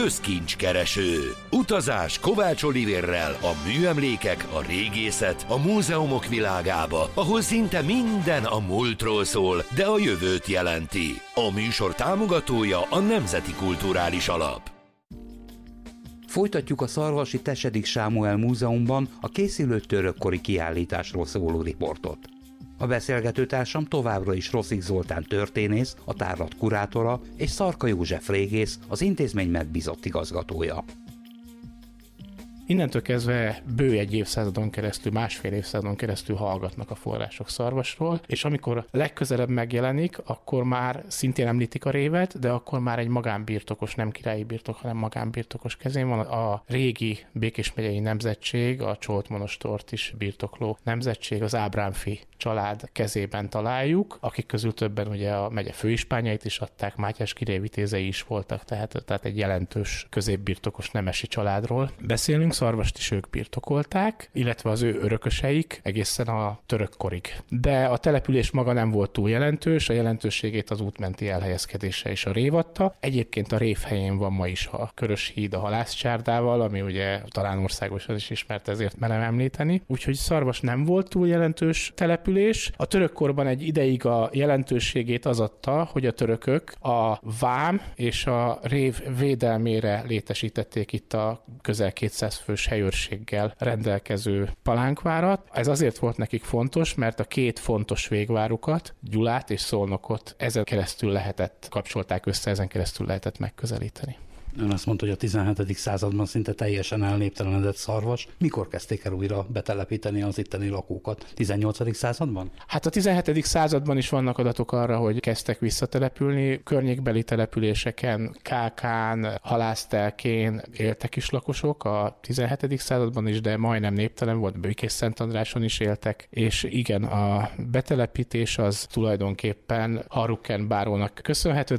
közkincskereső. Utazás Kovács Olivérrel a műemlékek, a régészet, a múzeumok világába, ahol szinte minden a múltról szól, de a jövőt jelenti. A műsor támogatója a Nemzeti Kulturális Alap. Folytatjuk a szarvasi Tesedik Sámuel Múzeumban a készülő törökkori kiállításról szóló riportot. A beszélgetőtársam továbbra is Rosszik Zoltán történész, a tárlat kurátora, és Szarka József régész, az intézmény megbízott igazgatója. Innentől kezdve bő egy évszázadon keresztül, másfél évszázadon keresztül hallgatnak a források Szarvasról, és amikor legközelebb megjelenik, akkor már szintén említik a révet, de akkor már egy magánbirtokos, nem királyi birtok, hanem magánbirtokos kezén van. A régi Békés megyei nemzetség, a Csolt-monostort is birtokló nemzetség, az Ábránfi család kezében találjuk, akik közül többen ugye a megye főispánjait is adták, Mátyás király vitézei is voltak, tehát egy jelentős középbirtokos nemesi családról beszélünk. Szarvast is ők birtokolták, illetve az ő örököseik egészen a török korig. De a település maga nem volt túl jelentős, a jelentőségét az útmenti elhelyezkedése is a rév adta. Egyébként a rév helyén van ma is a Körös híd a halászcsárdával, ami ugye talán országosan is ismert, ezért merem említeni. Úgyhogy Szarvas nem volt túl jelentős település. A török korban egy ideig a jelentőségét az adta, hogy a törökök a vám és a rév védelmére létesítették itt a közel 200 fős helyőrséggel rendelkező palánkvárat. Ez azért volt nekik fontos, mert a két fontos végvárukat, Gyulát és Szolnokot ezen keresztül kapcsolták össze, ezen keresztül lehetett megközelíteni. Ön azt mondta, hogy a 17. században szinte teljesen elnéptelenedett Szarvas. Mikor kezdték el újra betelepíteni az itteni lakókat? 18. században? Hát a 17. században is vannak adatok arra, hogy kezdtek visszatelepülni. Környékbeli településeken, Kákán, Halásztelkén éltek is lakosok a 17. században is, de majdnem néptelen volt, Békés-Szentandráson is éltek, és igen, a betelepítés az tulajdonképpen Harukken bárónak köszönhető.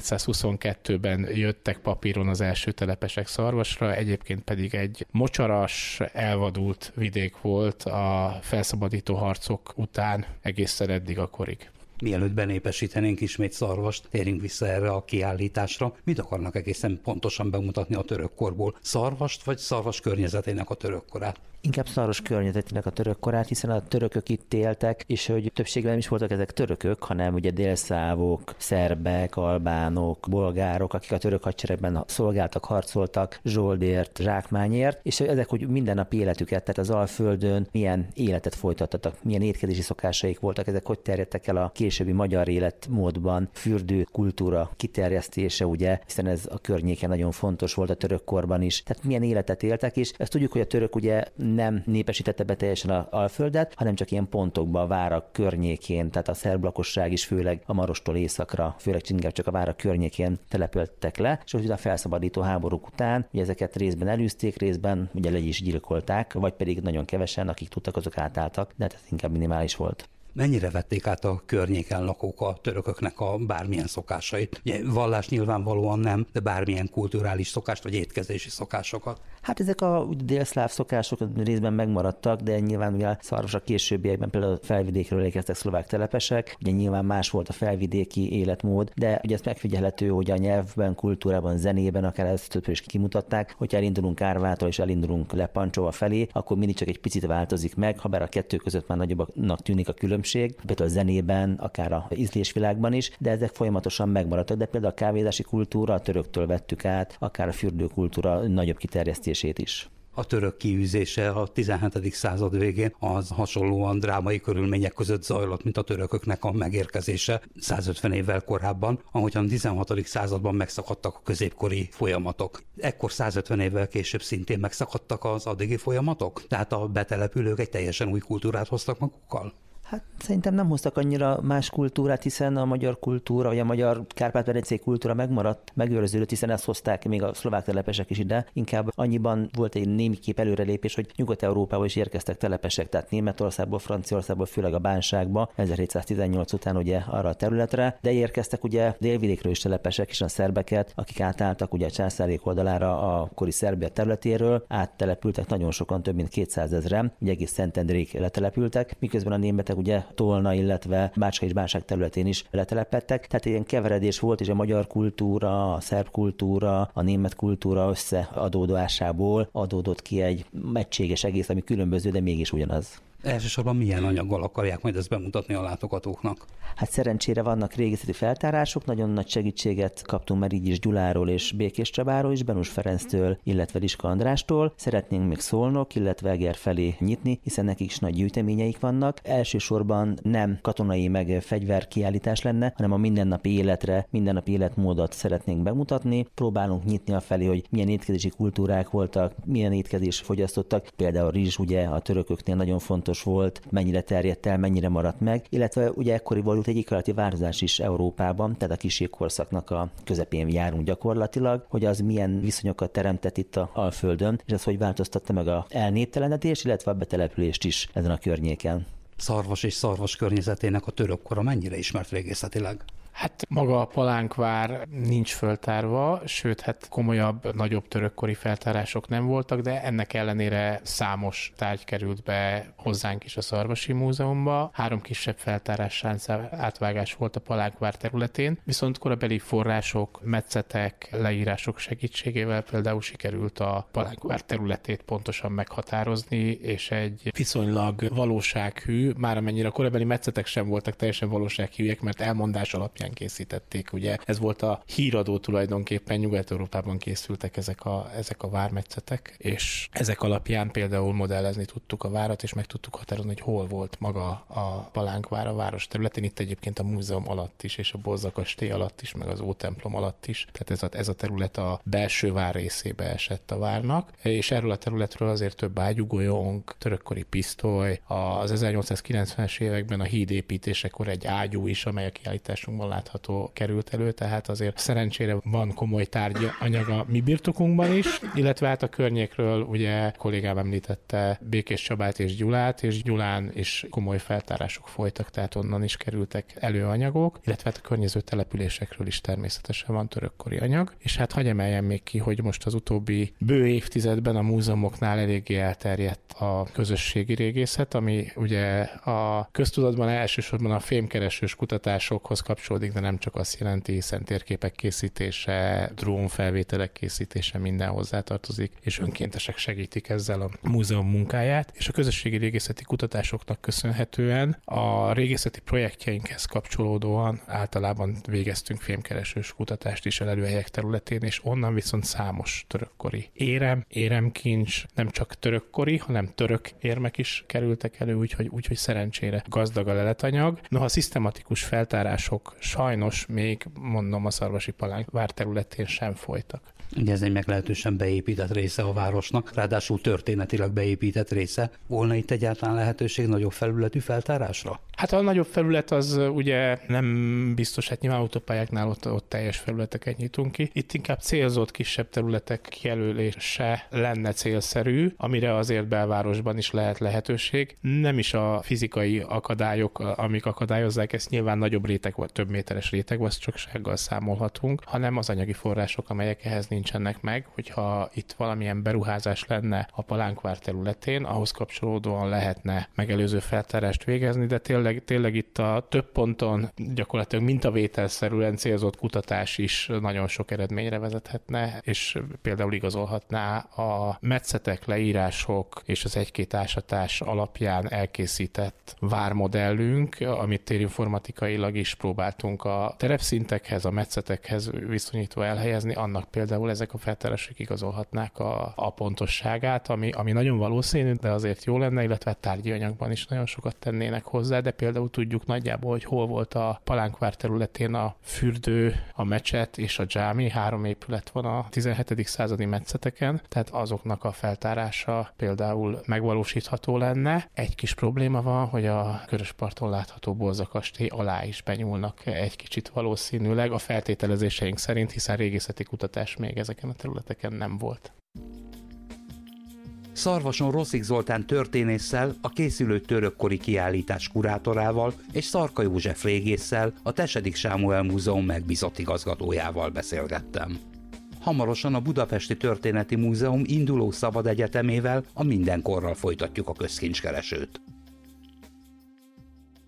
1722-ben jöttek papíron az első telepesek Szarvasra, egyébként pedig egy mocsaras, elvadult vidék volt a felszabadító harcok után egészen eddig a korig. Mielőtt benépesítenénk ismét Szarvast, térjünk vissza erre a kiállításra. Mit akarnak egészen pontosan bemutatni a török korból? Szarvast vagy Szarvas környezetének a török korát? Inkább Szarvas környezetének a török korát, hiszen a törökök itt éltek, és hogy többségben nem is voltak ezek törökök, hanem ugye délszlávok, szerbek, albánok, bolgárok, akik a török hadseregben szolgáltak, harcoltak zsoldért, zsákmányért, és ezek hogy mindennapi életüket, tehát az Alföldön milyen életet folytattak, milyen étkezési szokásaik voltak, ezek hogy terjedtek el a későbbi magyar életmódban, fürdő kultúra kiterjesztése, ugye, hiszen ez a környéken nagyon fontos volt a török korban is. Tehát milyen életet éltek, és ezt tudjuk, hogy a török ugye nem népesítette be teljesen az Alföldet, hanem csak ilyen pontokban, a várak környékén, tehát a szerb lakosság is főleg a Marostól északra, főleg inkább csak a várak környékén települtek le, és ugye a felszabadító háborúk után ugye ezeket részben elűzték, részben ugye le is gyilkolták, vagy pedig nagyon kevesen, akik tudtak, azok átálltak, de hát ez inkább minimális volt. Mennyire vették át a környéken lakók a törököknek a bármilyen szokásait? Ugye vallás nyilvánvalóan nem, de bármilyen kulturális szokást vagy étkezési szokásokat? Hát ezek a délszláv szokások részben megmaradtak, de nyilván ugye Szarvas a későbbiekben például a felvidékről érkeztek szlovák telepesek, ugye nyilván más volt a felvidéki életmód, de ugye ez megfigyelhető, hogy a nyelvben, kultúrában, zenében, akár ezt többször is kimutatták, hogyha elindulunk Árvától és elindulunk Lepancsova felé, akkor mindig csak egy picit változik meg, habár a kettő között már nagyobbnak tűnik a különbség, például a zenében, akár a ízlésvilágban is, de ezek folyamatosan megmaradtak, de például a kávézási kultúra a töröktől vettük át, akár a fürdőkultúra nagyobb kiterjesztését is. A török kiűzése a 17. század végén az hasonlóan drámai körülmények között zajlott, mint a törököknek a megérkezése 150 évvel korábban, ahogyan a 16. században megszakadtak a középkori folyamatok. Ekkor 150 évvel később szintén megszakadtak az addigi folyamatok? Tehát a betelepülők egy teljesen új kultúrát hoztak magukkal? Hát szerintem nem hoztak annyira más kultúrát, hiszen a magyar kultúra, vagy a magyar kárpát-medencei kultúra megmaradt, megőrződött, hiszen ezt hozták még a szlovák telepesek is ide. Inkább annyiban volt egy némiképp előrelépés, hogy Nyugat-Európából is érkeztek telepesek, tehát Németországból, Franciaországból, főleg a Bánságba, 1718 után ugye arra a területre, de érkeztek ugye délvidékről is telepesek is, a szerbeket, akik átálltak ugye a császárék oldalára a kori Szerbia területéről, áttelepültek nagyon sokan, több mint 200 000-en, ugye egész Szentendréig letelepültek, miközben a németek ugye Tolna, illetve Bácska és Bánság területén is letelepedtek. Tehát ilyen keveredés volt, és a magyar kultúra, a szerb kultúra, a német kultúra összeadódásából adódott ki egy egységes egész, ami különböző, de mégis ugyanaz. Elsősorban milyen anyaggal akarják majd ezt bemutatni a látogatóknak? Hát szerencsére vannak régészeti feltárások, nagyon nagy segítséget kaptunk Merigyis Gyuláról és Békés Csabáról is, Benus Ferenctől, illetve Liska Andrástól. Szeretnénk még Szolnok, illetve Eger felé nyitni, hiszen nekik is nagy gyűjteményeik vannak. Elsősorban nem katonai meg fegyverkiállítás lenne, hanem a mindennapi életre, mindennapi életmódot szeretnénk bemutatni. Próbálunk nyitni a felé, hogy milyen étkezési kultúrák voltak, milyen étkezést fogyasztottak. Például a rizs ugye a törököknél nagyon fontos volt, mennyire terjedt el, mennyire maradt meg, illetve ugye ekkori volt egy éghajlati változás is Európában, tehát a kis jégkorszaknak a közepén járunk gyakorlatilag, hogy az milyen viszonyokat teremtett itt a Alföldön, és az hogy változtatta meg a elnéptelenedést, illetve a betelepülést is ezen a környéken. Szarvas és Szarvas környezetének a török kora mennyire ismert régészetileg? Hát maga a Palánkvár nincs föltárva, sőt, hát komolyabb, nagyobb törökkori feltárások nem voltak, de ennek ellenére számos tárgy került be hozzánk is a Szarvasi Múzeumba. 3 kisebb feltárás átvágás volt a Palánkvár területén, viszont korabeli források, metszetek, leírások segítségével például sikerült a Palánkvár területét pontosan meghatározni, és egy viszonylag valósághű, már amennyire a korabeli metszetek sem voltak teljesen valósághűek, mert elmondás alapján készítették, ugye. Ez volt a híradó tulajdonképpen, Nyugat-Európában készültek ezek a vármetszetek, és ezek alapján például modellezni tudtuk a várat, és meg tudtuk határozni, hogy hol volt maga a Palánkvár a város területén, itt egyébként a múzeum alatt is, és a Bolza kastély alatt is, meg az Ótemplom alatt is. Tehát ez a terület a belső vár részébe esett a várnak, és erről a területről azért több ágyúgolyónk, törökkori pisztoly, az 1890-es években a híd építésekor egy ágyú is, amely a kiállításunkban látható került elő, tehát azért szerencsére van komoly tárgyanyag a mi birtokunkban is, illetve hát a környékről ugye kollégám említette Békés Csabát és Gyulát, és Gyulán is komoly feltárások folytak, tehát onnan is kerültek előanyagok, illetve hát a környező településekről is természetesen van törökkori anyag, és hát hadd emeljem még ki, hogy most az utóbbi bő évtizedben a múzeumoknál eléggé elterjedt a közösségi régészet, ami ugye a köztudatban elsősorban a fémkeresős kutatásokhoz kapcsolódik, de nem csak azt jelenti, hiszen térképek készítése, drónfelvételek készítése minden hozzátartozik, és önkéntesek segítik ezzel a múzeum munkáját, és a közösségi régészeti kutatásoknak köszönhetően a régészeti projektjeinkhez kapcsolódóan általában végeztünk fémkeresős kutatást is a lelőhelyek területén, és onnan viszont számos törökkori éremkincs, nem csak törökkori, hanem török érmek is kerültek elő, úgyhogy szerencsére gazdag a leletanyag. Noha szisztematikus feltárások sajnos még, mondom, a Szarvasi Palánkvár területén sem folytak. Ugye ez egy meglehetősen beépített része a városnak, ráadásul történetileg beépített része. Volna itt egyáltalán lehetőség nagyobb felületű feltárásra? Hát a nagyobb felület az ugye nem biztos, hát nyilván autópályáknál ott teljes felületeket nyitunk ki. Itt inkább célzott kisebb területek kijelölése lenne célszerű, amire azért belvárosban is lehet lehetőség. Nem is a fizikai akadályok, amik akadályozzák ezt, nyilván nagyobb réteg vagy több méteres rétegvastagsággal számolhatunk, hanem az anyagi források, amelyek ehhez nincsenek meg, hogyha itt valamilyen beruházás lenne a Palánkvár területén, ahhoz kapcsolódóan lehetne megelőző feltárást végezni, de tényleg itt a több ponton gyakorlatilag mintavételszerűen célzott kutatás is nagyon sok eredményre vezethetne, és például igazolhatná a metszetek, leírások és az egy-két ásatás alapján elkészített vármodellünk, amit térinformatikailag is próbáltunk a terepszintekhez, a metszetekhez viszonyítva elhelyezni, annak például ezek a feltárások igazolhatnák a pontosságát, ami nagyon valószínű, de azért jó lenne, illetve tárgyi anyagban is nagyon sokat tennének hozzá, de például tudjuk nagyjából, hogy hol volt a Palánkvár területén a fürdő, a mecset és a dzsámi, 3 épület van a 17. századi metszeteken, tehát azoknak a feltárása például megvalósítható lenne. Egy kis probléma van, hogy a Körösparton látható Bolza kastély alá is benyúlnak egy kicsit valószínűleg a feltételezéseink szerint, hiszen régészeti kutatás még ezeken a területeken nem volt. Szarvason Rosszik Zoltán történésszel, a készülő törökkori kiállítás kurátorával és Szarka József régésszel, a Tesedik Sámuel Múzeum megbízott igazgatójával beszélgettem. Hamarosan a Budapesti Történeti Múzeum induló szabad egyetemével a mindenkorral folytatjuk a közkincskeresőt.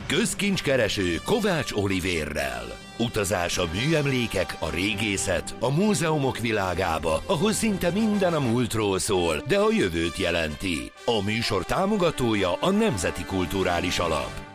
Közkincskereső Kovács Olivérrel. Utazás a műemlékek, a régészet, a múzeumok világába, ahol szinte minden a múltról szól, de a jövőt jelenti. A műsor támogatója a Nemzeti Kulturális Alap.